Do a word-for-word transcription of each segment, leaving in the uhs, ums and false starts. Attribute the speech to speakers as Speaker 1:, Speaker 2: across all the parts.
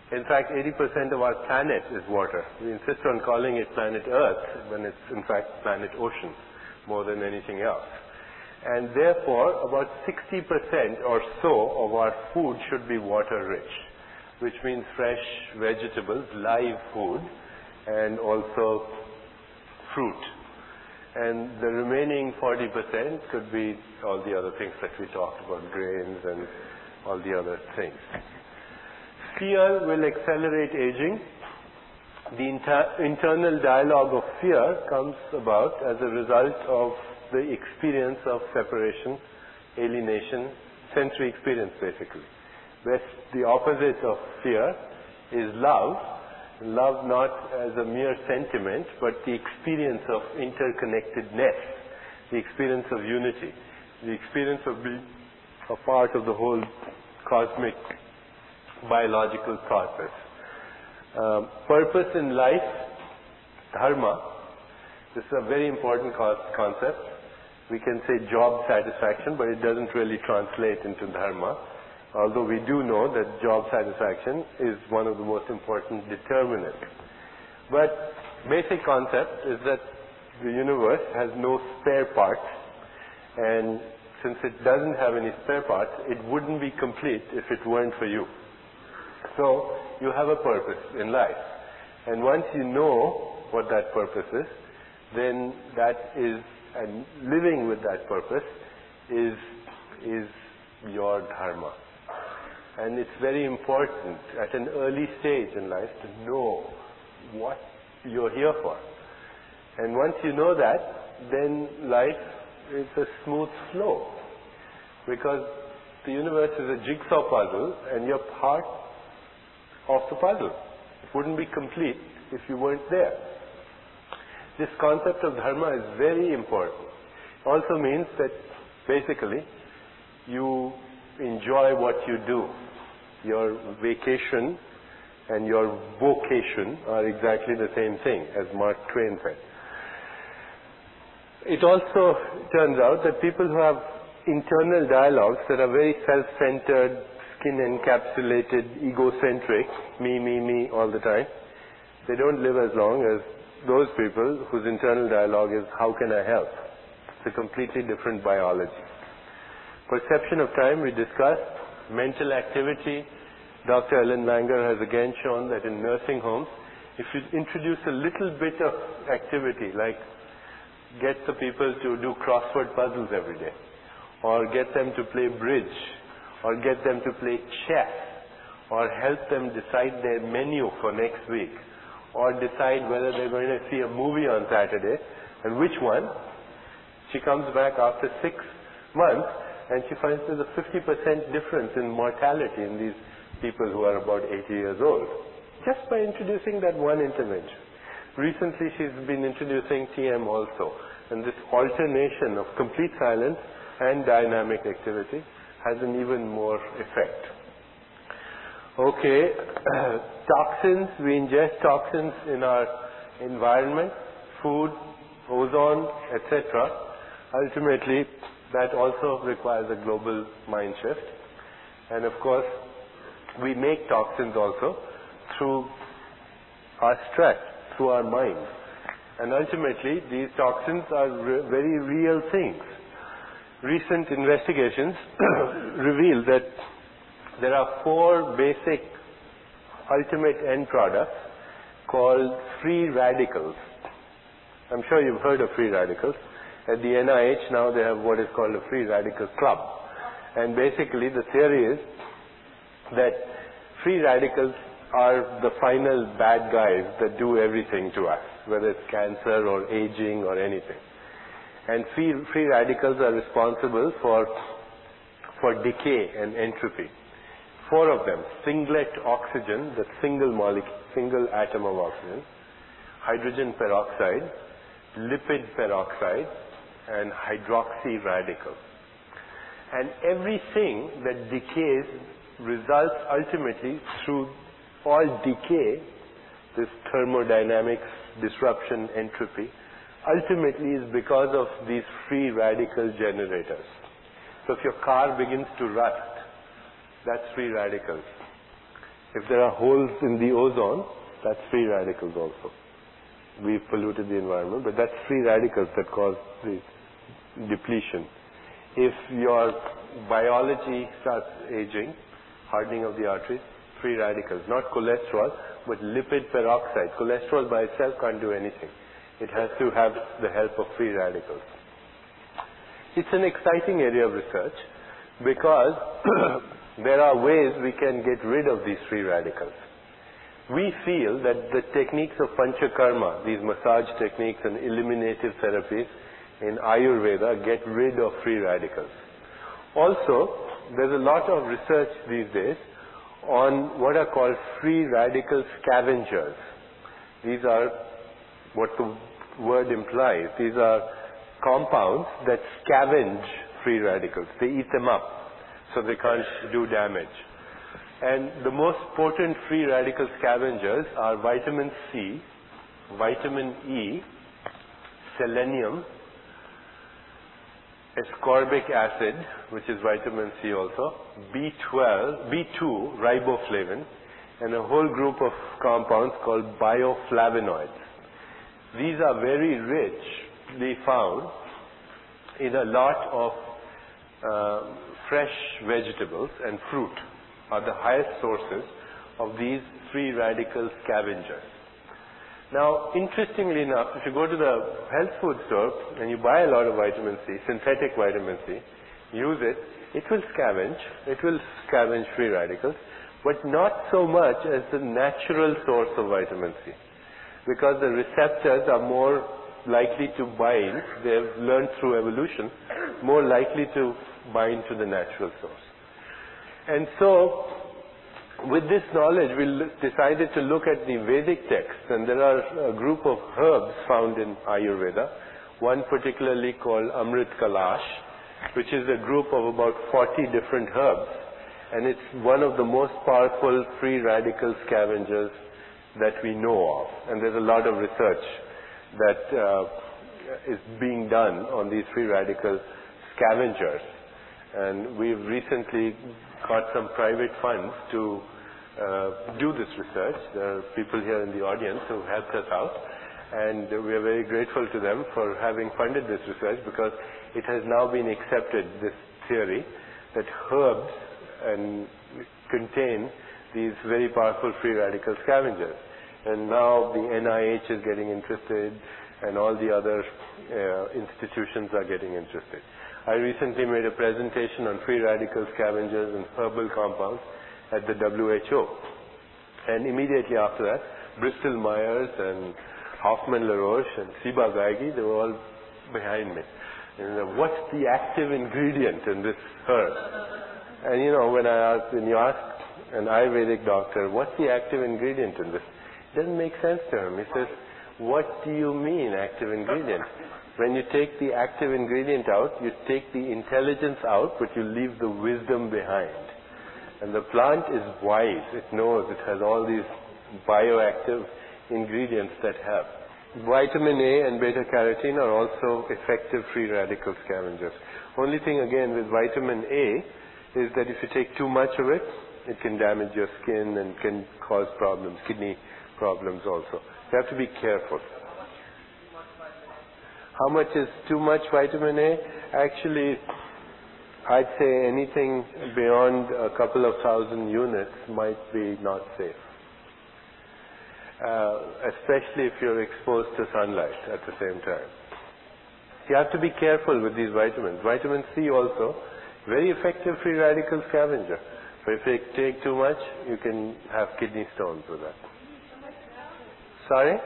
Speaker 1: In fact, eighty percent of our planet is water. We insist on calling it planet Earth when it's in fact planet ocean more than anything else. And therefore, about sixty percent or so of our food should be water rich, which means fresh vegetables, live food, and also fruit. And the remaining forty percent could be all the other things that we talked about, grains and all the other things. Fear will accelerate aging. The inter- internal dialogue of fear comes about as a result of the experience of separation, alienation, sensory experience basically. Whereas the opposite of fear is love. Love not as a mere sentiment, but the experience of interconnectedness, the experience of unity, the experience of being a part of the whole cosmic biological process. Um, purpose in life, dharma, this is a very important co- concept. We can say job satisfaction, but it doesn't really translate into dharma. Although we do know that job satisfaction is one of the most important determinants. But basic concept is that the universe has no spare parts, and since it doesn't have any spare parts, it wouldn't be complete if it weren't for you. So you have a purpose in life. And once you know what that purpose is, then that is, and living with that purpose is, is your dharma. And it's very important at an early stage in life to know what you're here for. And once you know that, then life is a smooth flow. Because the universe is a jigsaw puzzle and you're part of the puzzle. It wouldn't be complete if you weren't there. This concept of dharma is very important. It also means that basically you enjoy what you do. Your vacation and your vocation are exactly the same thing, as Mark Twain said. It also turns out that people who have internal dialogues that are very self-centered, skin-encapsulated, egocentric, me, me, me all the time, they don't live as long as those people whose internal dialogue is, how can I help? It's a completely different biology. Perception of time, we discussed. Mental activity. Doctor Ellen Langer has again shown that in nursing homes, if you introduce a little bit of activity, like get the people to do crossword puzzles every day, or get them to play bridge, or get them to play chess, or help them decide their menu for next week, or decide whether they're going to see a movie on Saturday, and which one, she comes back after six months, and she finds there's a fifty percent difference in mortality in these people who are about eighty years old, just by introducing that one intervention. Recently she's been introducing T M also, and this alternation of complete silence and dynamic activity has an even more effect. Okay, toxins, we ingest toxins in our environment, food, ozone, et cetera. Ultimately, that also requires a global mind shift. And of course, we make toxins also through our stress, through our mind. And ultimately, these toxins are re- very real things. Recent investigations reveal that there are four basic ultimate end products called free radicals. I'm sure you've heard of free radicals. At the N I H now they have what is called a free radical club. And basically the theory is that free radicals are the final bad guys that do everything to us, whether it's cancer or aging or anything. And free, free radicals are responsible for, for decay and entropy. Four of them: singlet oxygen, the single molecule, single atom of oxygen, hydrogen peroxide, lipid peroxide, and hydroxy radical. And everything that decays results ultimately through all decay, this thermodynamics, disruption, entropy, ultimately is because of these free radical generators. So if your car begins to rust, that's free radicals. If there are holes in the ozone, that's free radicals also. We've polluted the environment, but that's free radicals that cause the depletion. If your biology starts aging, hardening of the arteries, free radicals, not cholesterol, but lipid peroxide. Cholesterol by itself can't do anything. It has to have the help of free radicals. It's an exciting area of research because there are ways we can get rid of these free radicals. We feel that the techniques of Panchakarma, these massage techniques and eliminative therapies in Ayurveda, get rid of free radicals. Also, there's a lot of research these days on what are called free radical scavengers. These are what the word implies. These are compounds that scavenge free radicals. They eat them up so they can't do damage. And the most potent free radical scavengers are vitamin C, vitamin E, selenium, ascorbic acid, which is vitamin C also, B twelve, B two, riboflavin, and a whole group of compounds called bioflavonoids. These are very richly found in a lot of uh, fresh vegetables, and fruit are the highest sources of these free radical scavengers. Now, interestingly enough, if you go to the health food store and you buy a lot of vitamin C, synthetic vitamin C, use it, it will scavenge, it will scavenge free radicals, but not so much as the natural source of vitamin C, because the receptors are more likely to bind, they've learned through evolution, more likely to bind to the natural source. And so, with this knowledge, we decided to look at the Vedic texts, and there are a group of herbs found in Ayurveda, one particularly called Amrit Kalash, which is a group of about forty different herbs, and it's one of the most powerful free radical scavengers that we know of. And there's a lot of research that uh, is being done on these free radical scavengers. And we've recently got some private funds to uh, do this research. There are people here in the audience who helped us out, and we are very grateful to them for having funded this research, because it has now been accepted, this theory, that herbs and contain these very powerful free radical scavengers. And now the N I H is getting interested, and all the other uh, institutions are getting interested. I recently made a presentation on free radical scavengers and herbal compounds at the W H O. And immediately after that, Bristol Myers and Hoffman LaRoche and Siba Gaigi, they were all behind me. And uh, what's the active ingredient in this herb? And you know, when I asked, when you ask an Ayurvedic doctor, what's the active ingredient in this? It doesn't make sense to him. He says, what do you mean active ingredient? When you take the active ingredient out, you take the intelligence out, but you leave the wisdom behind. And the plant is wise. It knows it has all these bioactive ingredients that help. Vitamin A and beta carotene are also effective free radical scavengers. Only thing again with vitamin A is that if you take too much of it, it can damage your skin and can cause problems, kidney problems also. You have to be careful. How much is too much vitamin A? Actually, I'd say anything beyond a couple of thousand units might be not safe. Uh, especially if you're exposed to sunlight at the same time. You have to be careful with these vitamins. Vitamin C also, very effective free radical scavenger. But if you take too much, you can have kidney stones with that. Sorry?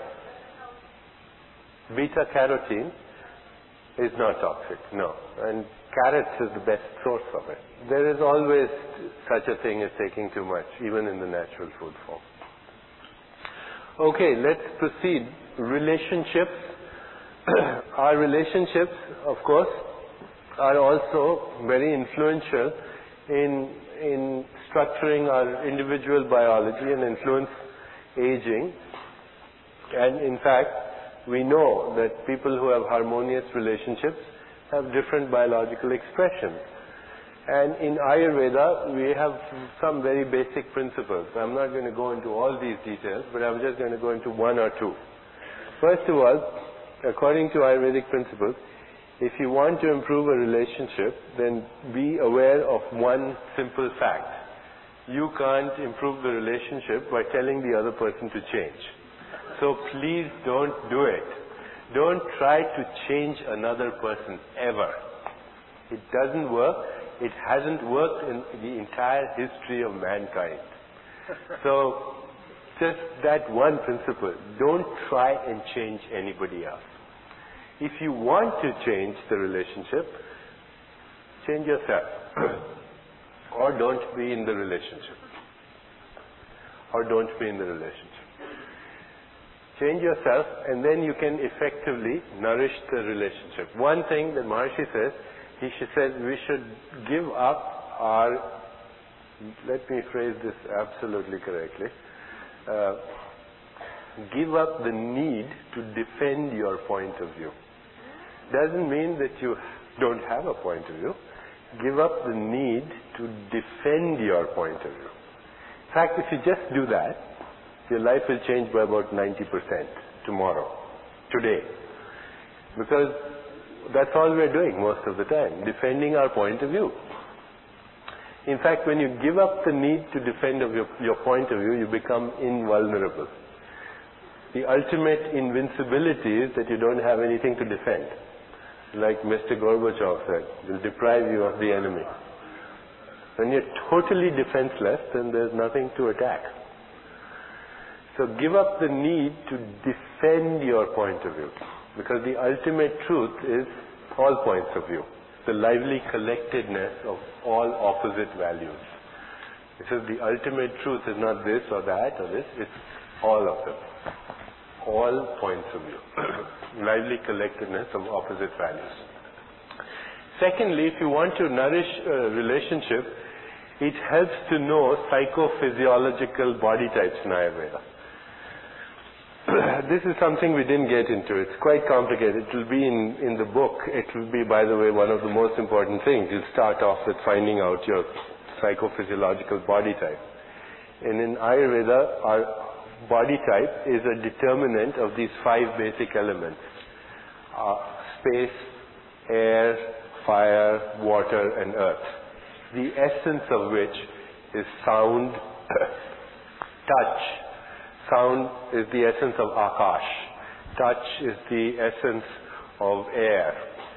Speaker 1: Beta carotene is not toxic, no. And carrots is the best source of it. There is always such a thing as taking too much, even in the natural food form. Okay, let's proceed. Relationships. Our relationships, of course, are also very influential in, in structuring our individual biology and influence aging. And in fact, we know that people who have harmonious relationships have different biological expressions. And in Ayurveda, we have some very basic principles. I'm not going to go into all these details, but I'm just going to go into one or two. First of all, according to Ayurvedic principles, if you want to improve a relationship, then be aware of one simple fact. You can't improve the relationship by telling the other person to change. So please don't do it. Don't try to change another person ever. It doesn't work. It hasn't worked in the entire history of mankind. So just that one principle. Don't try and change anybody else. If you want to change the relationship, change yourself. Or don't be in the relationship. Or don't be in the relationship. Change yourself, and then you can effectively nourish the relationship. One thing that Maharishi says, he says we should give up our, let me phrase this absolutely correctly, uh, give up the need to defend your point of view. Doesn't mean that you don't have a point of view. Give up the need to defend your point of view. In fact, if you just do that, your life will change by about ninety percent tomorrow, today. Because that's all we're doing most of the time, defending our point of view. In fact, when you give up the need to defend of your, your point of view, you become invulnerable. The ultimate invincibility is that you don't have anything to defend. Like Mister Gorbachev said, will deprive you of the enemy. When you're totally defenseless, then there's nothing to attack. So give up the need to defend your point of view. Because the ultimate truth is all points of view. The lively collectedness of all opposite values. It says the ultimate truth is not this or that or this, it's all of them. All points of view. Lively collectedness of opposite values. Secondly, if you want to nourish a relationship, it helps to know psychophysiological body types in Ayurveda. This is something we didn't get into. It's quite complicated. It will be in, in the book. It will be, by the way, one of the most important things. You'll start off with finding out your psychophysiological body type. And in Ayurveda, our body type is a determinant of these five basic elements. Uh, space, air, fire, water, and earth. The essence of which is sound, touch. Sound is the essence of Akash. Touch is the essence of air.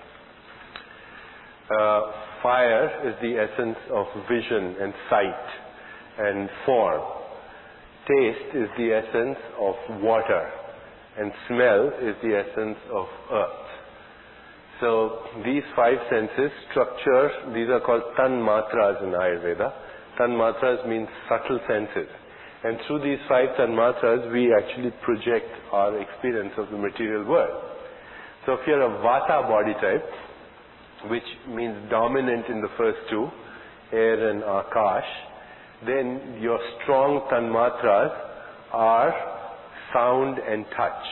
Speaker 1: Uh, fire is the essence of vision and sight and form. Taste is the essence of water. And smell is the essence of earth. So these five senses structure, these are called tanmatras in Ayurveda. Tanmatras means subtle senses. And through these five tanmatras, we actually project our experience of the material world. So if you're a Vata body type, which means dominant in the first two, air and Akash, then your strong tanmatras are sound and touch.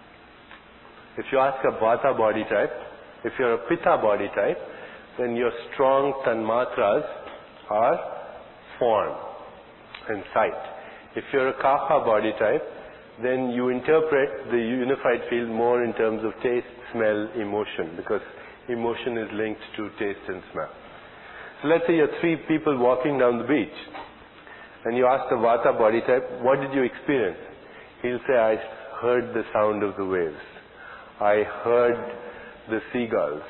Speaker 1: If you ask a Vata body type, if you're a Pitta body type, then your strong tanmatras are form and sight. If you're a Kapha body type, then you interpret the unified field more in terms of taste, smell, emotion, because emotion is linked to taste and smell. So let's say you're three people walking down the beach, and you ask the Vata body type, what did you experience? He'll say, I heard the sound of the waves. I heard the seagulls.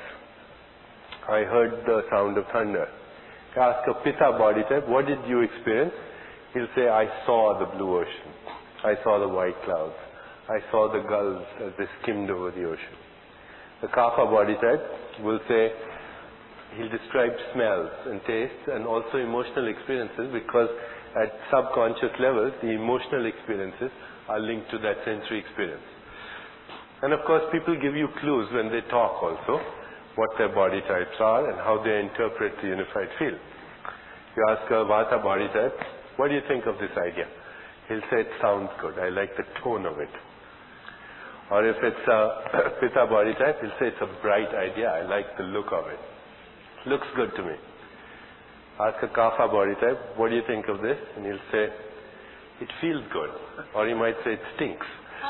Speaker 1: I heard the sound of thunder. You ask a Pitta body type, what did you experience? He'll say, I saw the blue ocean. I saw the white clouds. I saw the gulls as they skimmed over the ocean. The Kapha body type will say, he'll describe smells and tastes and also emotional experiences, because at subconscious levels, the emotional experiences are linked to that sensory experience. And of course, people give you clues when they talk also, what their body types are and how they interpret the unified field. You ask a Vata body type, what do you think of this idea? He'll say, it sounds good. I like the tone of it. Or if it's a Pitta body type, he'll say, it's a bright idea. I like the look of it. Looks good to me. Ask a Kapha body type, what do you think of this? And he'll say, it feels good. Or he might say, it stinks.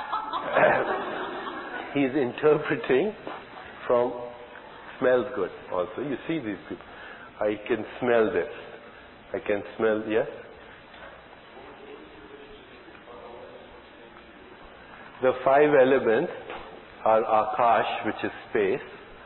Speaker 1: He's interpreting from smells good also. You see these people. I can smell this. I can smell, yes? The five elements are Akash, which is space,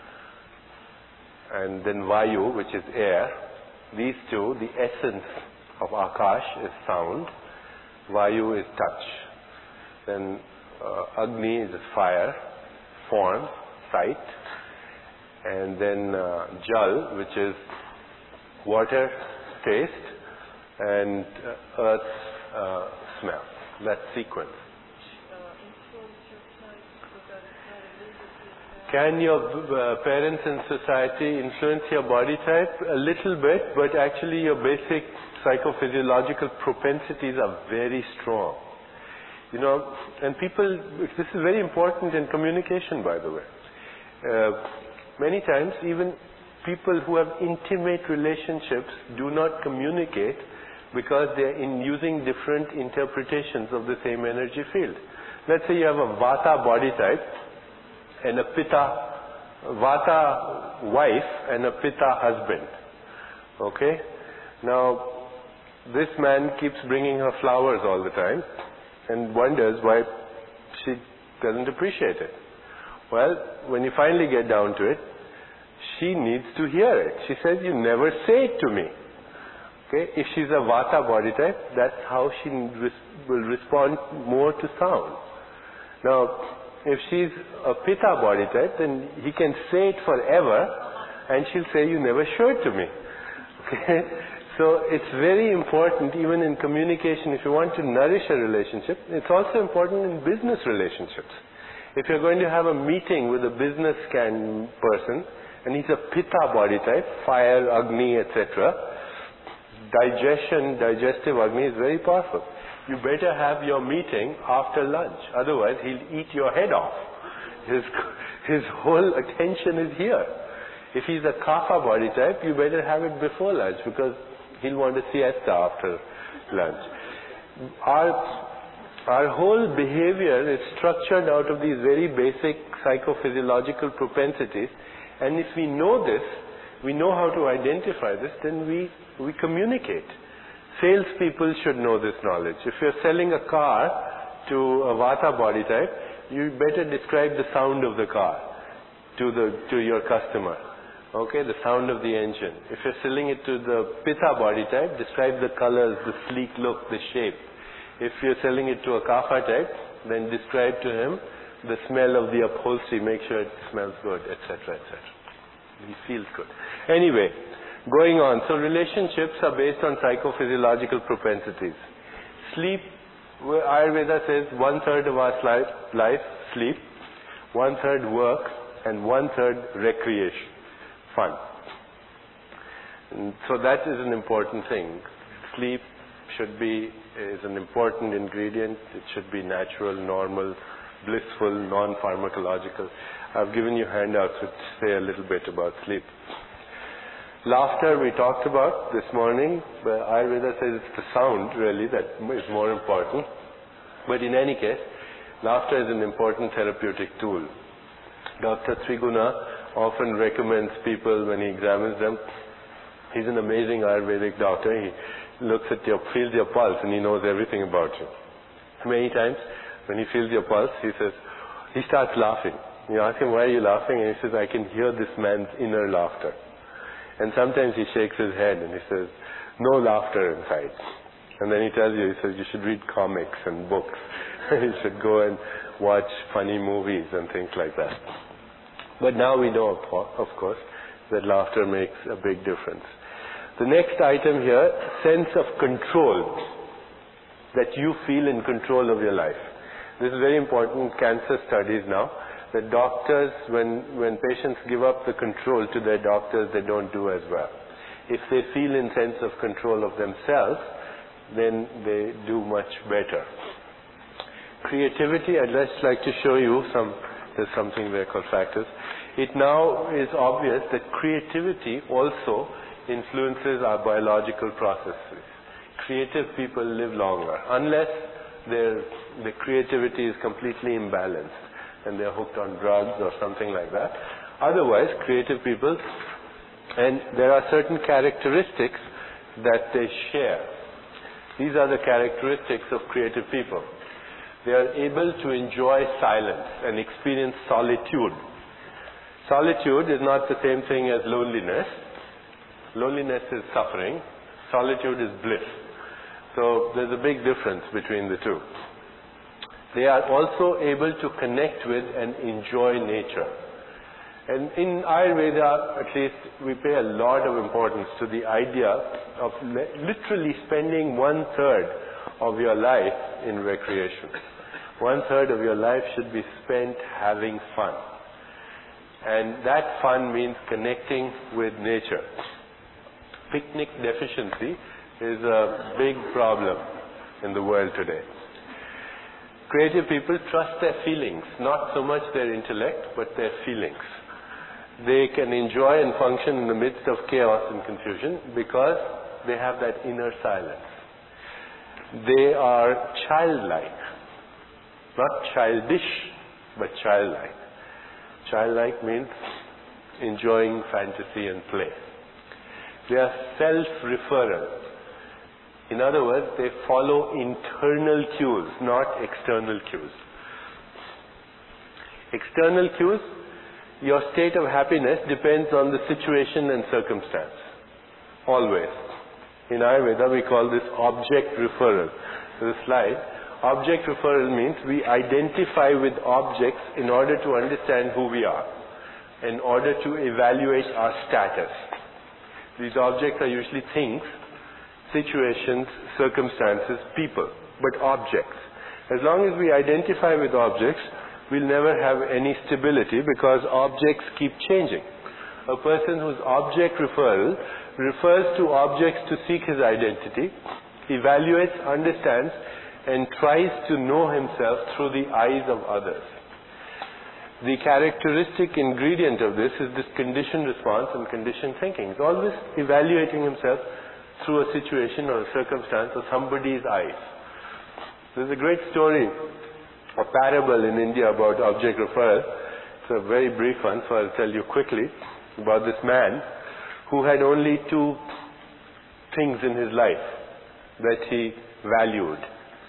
Speaker 1: and then Vayu, which is air. These two, the essence of Akash is sound, Vayu is touch. Then uh, Agni is fire, form, sight. And then uh, Jal, which is water, taste, and uh, earth, uh, smell. That sequence. Can your uh, parents and society influence your body type? A little bit, but actually your basic psychophysiological propensities are very strong. You know, and people, this is very important in communication, by the way. Uh, many times, even people who have intimate relationships do not communicate because they are in using different interpretations of the same energy field. Let's say you have a Vata body type, and a Pitta, Vata wife and a Pitta husband. Okay? Now, this man keeps bringing her flowers all the time and wonders why she doesn't appreciate it. Well, when you finally get down to it, she needs to hear it. She says, you never say it to me. Okay? If she's a Vata body type, that's how she res- will respond more to sound. Now, if she's a Pitta body type, then he can say it forever, and she'll say, you never showed to me. Okay? So it's very important, even in communication, if you want to nourish a relationship, it's also important in business relationships. If you're going to have a meeting with a business can person, and he's a Pitta body type, fire, Agni, et cetera, digestion, digestive Agni is very powerful. You better have your meeting after lunch. Otherwise, he'll eat your head off. His, his whole attention is here. If he's a Kapha body type, you better have it before lunch because he'll want a siesta after lunch. Our, our whole behavior is structured out of these very basic psychophysiological propensities. And if we know this, we know how to identify this, then we, we communicate. Salespeople should know this knowledge. If you're selling a car to a Vata body type, you better describe the sound of the car to the to your customer. Okay, the sound of the engine. If you're selling it to the Pitta body type, describe the colors, the sleek look, the shape. If you're selling it to a Kapha type, then describe to him the smell of the upholstery. Make sure it smells good, et cetera, et cetera. He feels good. Anyway. Going on, so relationships are based on psychophysiological propensities. Sleep, Ayurveda says one third of our life, life, sleep, one third work, and one third recreation, fun. And so that is an important thing. Sleep should be, is an important ingredient. It should be natural, normal, blissful, non-pharmacological. I've given you handouts which say a little bit about sleep. Laughter we talked about this morning, but Ayurveda says it's the sound really that is more important. But in any case, laughter is an important therapeutic tool. Doctor Triguna often recommends people when he examines them. He's an amazing Ayurvedic doctor. He looks at your, feels your pulse and he knows everything about you. Many times when he feels your pulse, he says, he starts laughing. You ask him, why are you laughing? And he says, I can hear this man's inner laughter. And sometimes he shakes his head and he says, no laughter inside. And then he tells you, he says, you should read comics and books. You should go and watch funny movies and things like that. But now we know, of course, that laughter makes a big difference. The next item here, sense of control. That you feel in control of your life. This is very important in cancer studies now. The doctors, when, when patients give up the control to their doctors, they don't do as well. If they feel in sense of control of themselves, then they do much better. Creativity, I'd just like to show you some, there's something there called factors. It now is obvious that creativity also influences our biological processes. Creative people live longer, unless their, their creativity is completely imbalanced and they're hooked on drugs or something like that. Otherwise, creative people, and there are certain characteristics that they share. These are the characteristics of creative people. They are able to enjoy silence and experience solitude. Solitude is not the same thing as loneliness. Loneliness is suffering. Solitude is bliss. So there's a big difference between the two. They are also able to connect with and enjoy nature. And in Ayurveda, at least, we pay a lot of importance to the idea of literally spending one third of your life in recreation. One third of your life should be spent having fun. And that fun means connecting with nature. Picnic deficiency is a big problem in the world today. Creative people trust their feelings, not so much their intellect, but their feelings. They can enjoy and function in the midst of chaos and confusion because they have that inner silence. They are childlike. Not childish, but childlike. Childlike means enjoying fantasy and play. They are self-referral. In other words, they follow internal cues, not external cues. External cues, your state of happiness depends on the situation and circumstance. Always. In Ayurveda, we call this object referral. There's a slide. Object referral means we identify with objects in order to understand who we are, in order to evaluate our status. These objects are usually things, situations, circumstances, people, but objects. As long as we identify with objects, we'll never have any stability because objects keep changing. A person whose object referral refers to objects to seek his identity, evaluates, understands, and tries to know himself through the eyes of others. The characteristic ingredient of this is this conditioned response and conditioned thinking. He's always evaluating himself through a situation or a circumstance or somebody's eyes. There's a great story, a parable in India about object referral. It's a very brief one, so I'll tell you quickly about this man who had only two things in his life that he valued.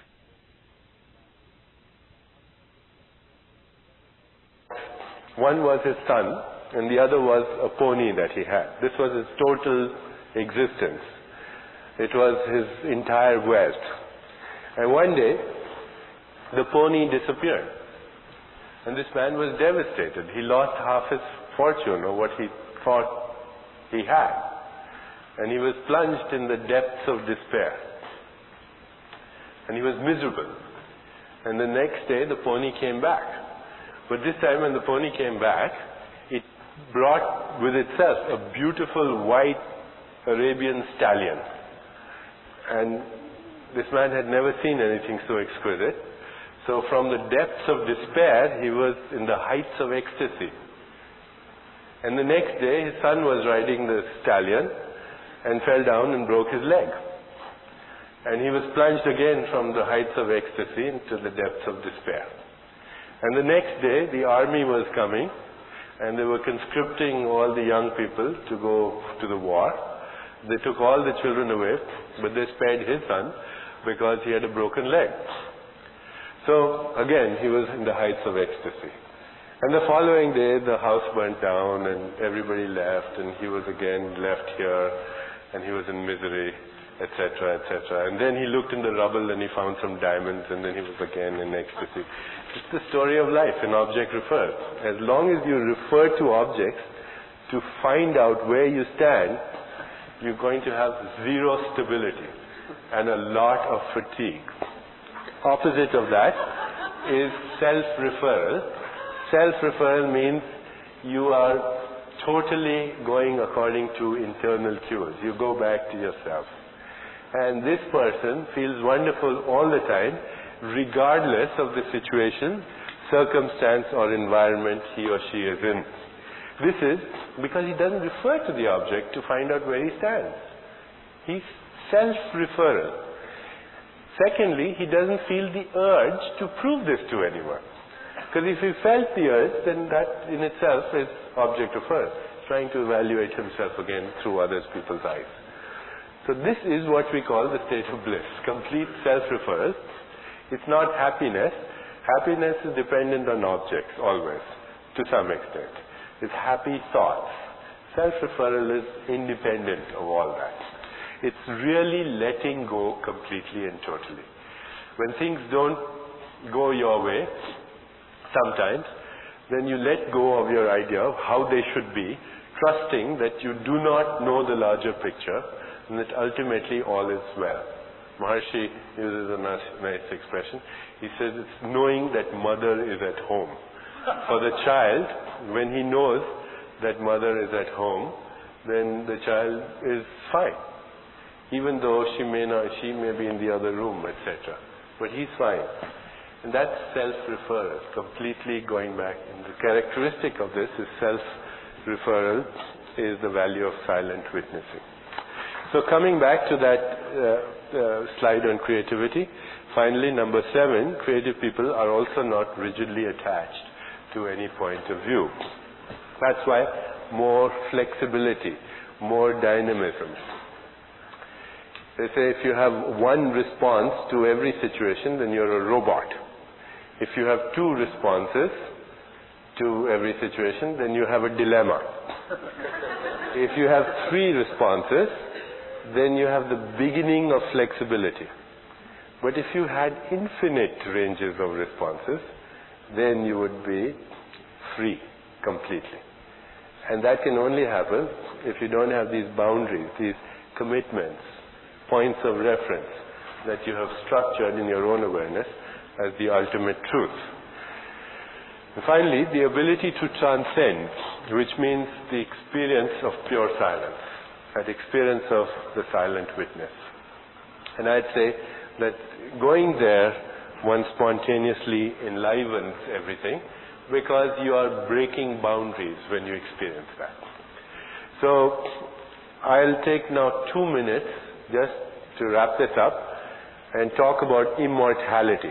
Speaker 1: One was his son, and the other was a pony that he had. This was his total existence. It was his entire wealth. And one day, the pony disappeared. And this man was devastated. He lost half his fortune, or what he thought he had. And he was plunged in the depths of despair. And he was miserable. And the next day, the pony came back. But this time when the pony came back, it brought with itself a beautiful white Arabian stallion. And this man had never seen anything so exquisite. So from the depths of despair, he was in the heights of ecstasy. And the next day, his son was riding the stallion and fell down and broke his leg. And he was plunged again from the heights of ecstasy into the depths of despair. And the next day, the army was coming, and they were conscripting all the young people to go to the war. They took all the children away, but they spared his son because he had a broken leg. So, again, he was in the heights of ecstasy. And the following day, the house burnt down, and everybody left, and he was again left here, and he was in misery, et cetera, et cetera. And then he looked in the rubble, and he found some diamonds, and then he was again in ecstasy. It's the story of life in object referral. As long as you refer to objects to find out where you stand, you're going to have zero stability and a lot of fatigue. Opposite of that is self-referral. Self-referral means you are totally going according to internal cues. You go back to yourself. And this person feels wonderful all the time, regardless of the situation, circumstance, or environment he or she is in. This is because he doesn't refer to the object to find out where he stands. He's self-referral. Secondly, he doesn't feel the urge to prove this to anyone. Because if he felt the urge, then that in itself is object referral, trying to evaluate himself again through other people's eyes. So this is what we call the state of bliss, complete self-referral. It's not happiness. Happiness is dependent on objects, always, to some extent. It's happy thoughts. Self-referral is independent of all that. It's really letting go completely and totally. When things don't go your way, sometimes, then you let go of your idea of how they should be, trusting that you do not know the larger picture, and that ultimately all is well. Maharshi uses a nice, nice expression. He says it's knowing that mother is at home. For the child, when he knows that mother is at home, then the child is fine. Even though she may not, she may be in the other room, et cetera. But he's fine. And that's self-referral, completely going back. And the characteristic of this is self-referral is the value of silent witnessing. So coming back to that uh, uh, slide on creativity, finally, number seven, creative people are also not rigidly attached to any point of view. That's why more flexibility, more dynamism. They say if you have one response to every situation, then you're a robot. If you have two responses to every situation, then you have a dilemma. If you have three responses, then you have the beginning of flexibility. But if you had infinite ranges of responses, then you would be free completely. And that can only happen if you don't have these boundaries, these commitments, points of reference that you have structured in your own awareness as the ultimate truth. And finally, the ability to transcend, which means the experience of pure silence, that experience of the silent witness. And I'd say that going there, one spontaneously enlivens everything because you are breaking boundaries when you experience that. So I'll take now two minutes just to wrap this up and talk about immortality.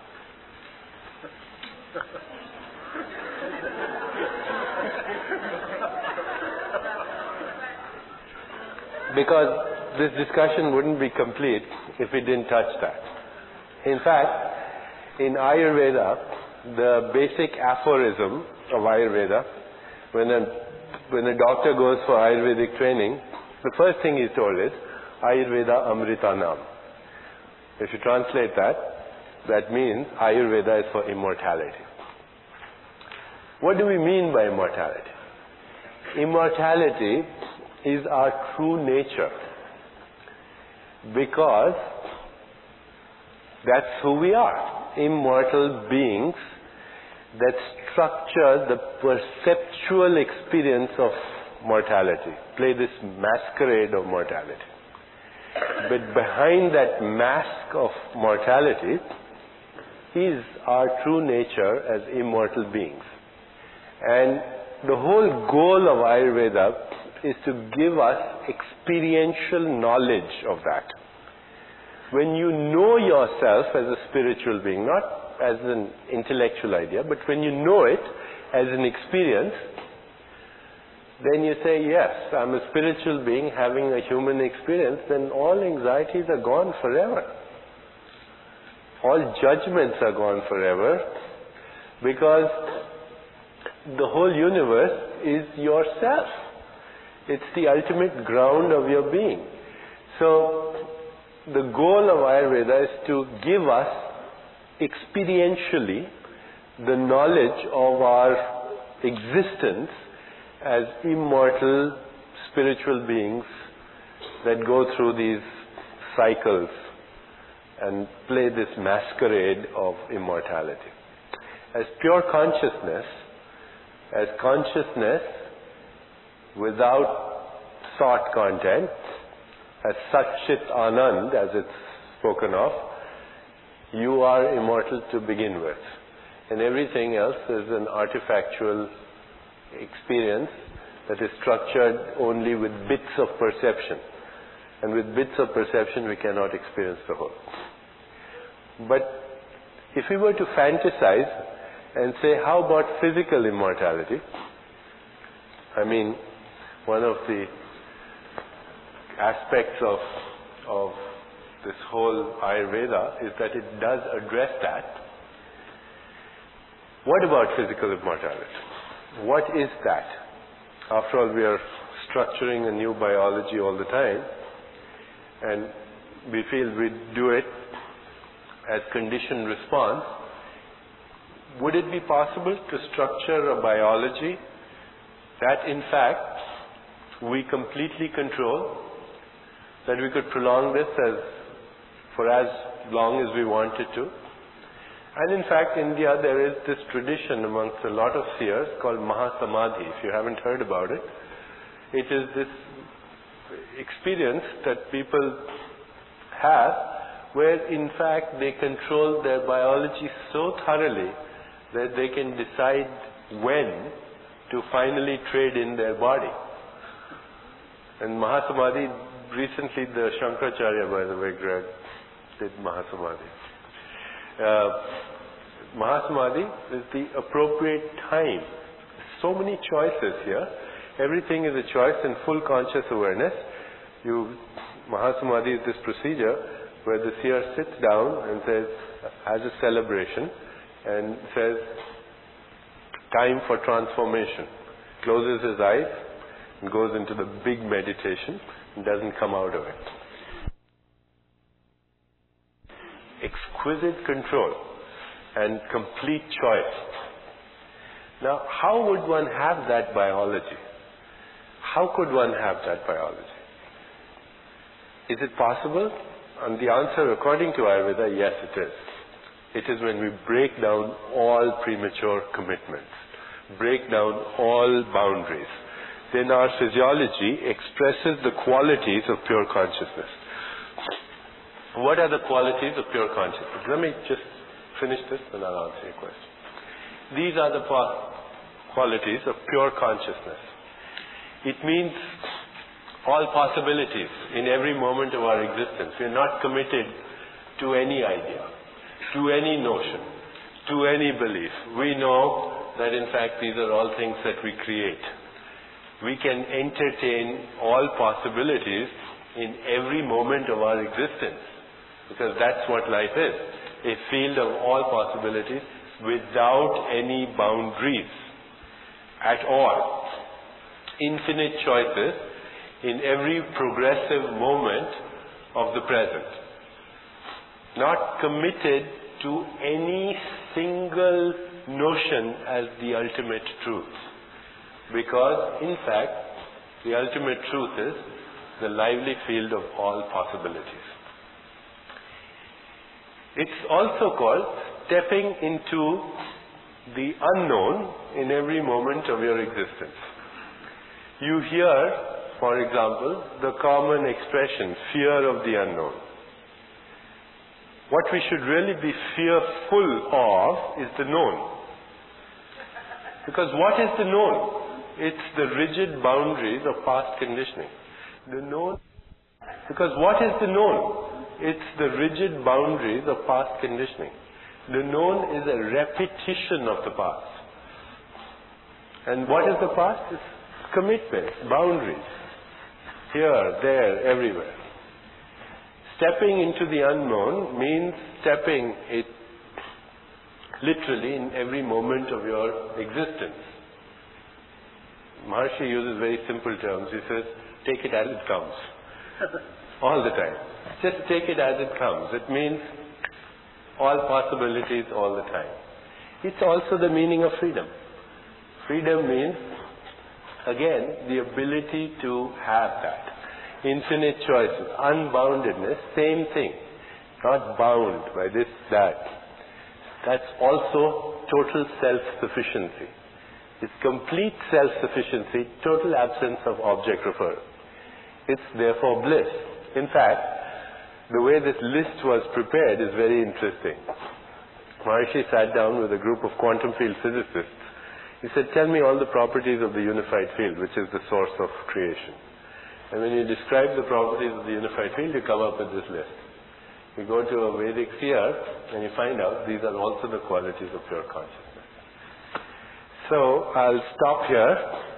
Speaker 1: Because this discussion wouldn't be complete if we didn't touch that. In fact, in Ayurveda, the basic aphorism of Ayurveda, when a, when a doctor goes for Ayurvedic training, the first thing he's told is, Ayurveda Amritanam. If you translate that, that means Ayurveda is for immortality. What do we mean by immortality? Immortality is our true nature, because that's who we are, immortal beings that structure the perceptual experience of mortality, play this masquerade of mortality. But behind that mask of mortality is our true nature as immortal beings. And the whole goal of Ayurveda is to give us experiential knowledge of that. When you know yourself as a spiritual being, not as an intellectual idea, but when you know it as an experience, then you say, yes, I'm a spiritual being having a human experience, then all anxieties are gone forever. All judgments are gone forever, because the whole universe is yourself. It's the ultimate ground of your being. So, the goal of Ayurveda is to give us experientially the knowledge of our existence as immortal spiritual beings that go through these cycles and play this masquerade of immortality. As pure consciousness, as consciousness without thought content, as Satchit Anand, as it's spoken of, you are immortal to begin with. And everything else is an artifactual experience that is structured only with bits of perception. And with bits of perception, we cannot experience the whole. But if we were to fantasize and say, how about physical immortality? I mean, one of the aspects of, of this whole Ayurveda is that it does address that. What about physical immortality? What is that? After all, we are structuring a new biology all the time, and we feel we do it as conditioned response. Would it be possible to structure a biology that in fact we completely control, that we could prolong this as for as long as we wanted to? And in fact, India, there is this tradition amongst a lot of seers called Mahasamadhi. If you haven't heard about it, it is this experience that people have where in fact they control their biology so thoroughly that they can decide when to finally trade in their body. And Mahasamadhi, recently the Shankaracharya, by the way, Greg, did Mahasamadhi. Uh, Mahasamadhi is the appropriate time. So many choices here. Everything is a choice in full conscious awareness. You, Mahasamadhi is this procedure where the seer sits down and says, has a celebration and says, time for transformation. Closes his eyes and goes into the big meditation and doesn't come out of it. Exquisite control and complete choice. Now, how would one have that biology? How could one have that biology? Is it possible? And the answer, according to Ayurveda, yes, it is. It is when we break down all premature commitments, break down all boundaries. Then our physiology expresses the qualities of pure consciousness. What are the qualities of pure consciousness? Let me just finish this and I'll answer your question. These are the qualities of pure consciousness. It means all possibilities in every moment of our existence. We are not committed to any idea, to any notion, to any belief. We know that in fact these are all things that we create. We can entertain all possibilities in every moment of our existence, because that's what life is, a field of all possibilities without any boundaries at all. Infinite choices in every progressive moment of the present. Not committed to any single notion as the ultimate truth. Because, in fact, the ultimate truth is the lively field of all possibilities. It's also called stepping into the unknown in every moment of your existence. You hear, for example, the common expression, fear of the unknown. What we should really be fearful of is the known. Because what is the known? It's the rigid boundaries of past conditioning. The known, because what is the known? It's the rigid boundaries of past conditioning. The known is a repetition of the past. And what is the past? It's commitments, boundaries. Here, there, everywhere. Stepping into the unknown means stepping it literally in every moment of your existence. Maharshi uses very simple terms. He says, take it as it comes. All the time. Just take it as it comes. It means all possibilities all the time. It's also the meaning of freedom. Freedom means, again, the ability to have that. Infinite choices, unboundedness, same thing. Not bound by this, that. That's also total self-sufficiency. It's complete self-sufficiency, total absence of object referral. It's therefore bliss. In fact, the way this list was prepared is very interesting. Maharshi sat down with a group of quantum field physicists He said, tell me all the properties of the unified field, which is the source of creation. And when you describe the properties of the unified field, you come up with this list. You go to a Vedic sphere, and you find out these are also the qualities of pure consciousness. So I'll stop here.